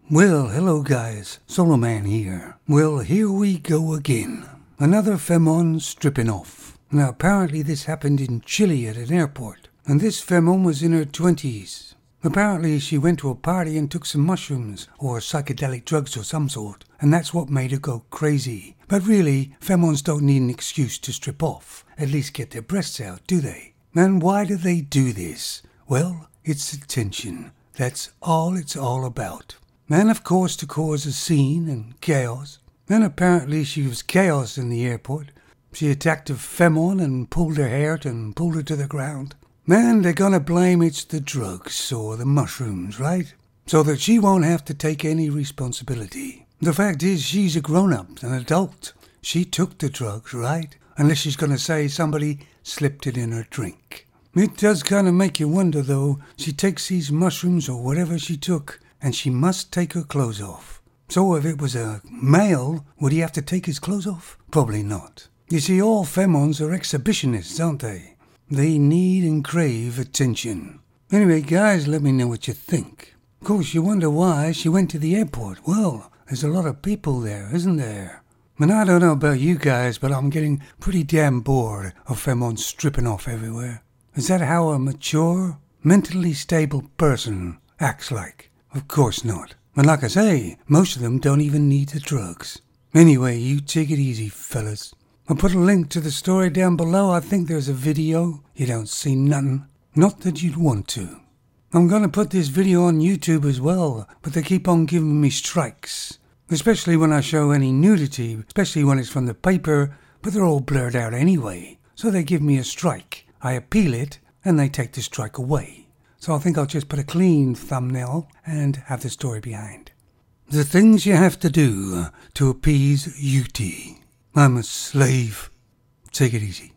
Well, hello guys, Soloman here. Well, here we go again. Another Femon stripping off. Now apparently this happened in Chile at an airport, and this Femon was in her 20s. Apparently she went to a party and took some mushrooms, or psychedelic drugs of some sort, and that's what made her go crazy. But really, Femons don't need an excuse to strip off, at least get their breasts out, do they? And why do they do this? Well, it's attention. That's all it's all about. And of course to cause a scene and chaos. And apparently she was chaos in the airport. She attacked a Femon and pulled her hair and pulled her to the ground. And they're gonna blame it's the drugs or the mushrooms, right? So that she won't have to take any responsibility. The fact is she's a grown-up, an adult. She took the drugs, right? Unless she's gonna say somebody slipped it in her drink. It does kind of make you wonder though. She takes these mushrooms or whatever she took, and she must take her clothes off. So if it was a male, would he have to take his clothes off? Probably not. You see, all Femons are exhibitionists, aren't they? They need and crave attention. Anyway, guys, let me know what you think. Of course, you wonder why she went to the airport. Well, there's a lot of people there, isn't there? And I don't know about you guys, but I'm getting pretty damn bored of Femons stripping off everywhere. Is that how a mature, mentally stable person acts like? Of course not. And like I say, most of them don't even need the drugs. Anyway, you take it easy, fellas. I'll put a link to the story down below. I think there's a video. You don't see nothing. Not that you'd want to. I'm gonna put this video on YouTube as well, but they keep on giving me strikes. Especially when I show any nudity, especially when it's from the paper, but they're all blurred out anyway. So they give me a strike. I appeal it, and they take the strike away. So I think I'll just put a clean thumbnail and have the story behind. The things you have to do to appease UT. I'm a slave. Take it easy.